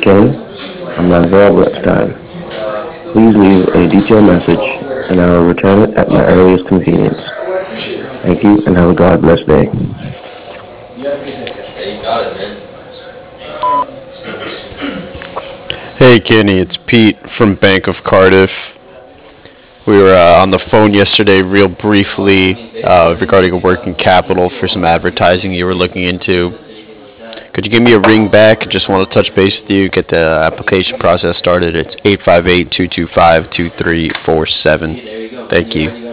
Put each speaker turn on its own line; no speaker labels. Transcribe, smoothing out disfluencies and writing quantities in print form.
Ken. I'm not available at the time. Please leave a detailed message, and I will return it at my earliest convenience. Thank you, and have a God bless day.
Hey, you got it, man.
Hey Kenny, it's Pete from Bank of Cardiff. We were on the phone yesterday, real briefly, regarding a working capital for some advertising you were looking into. Could you give me a ring back? Just want to touch base with you, get the application process started. It's 858-225-2347. Thank you.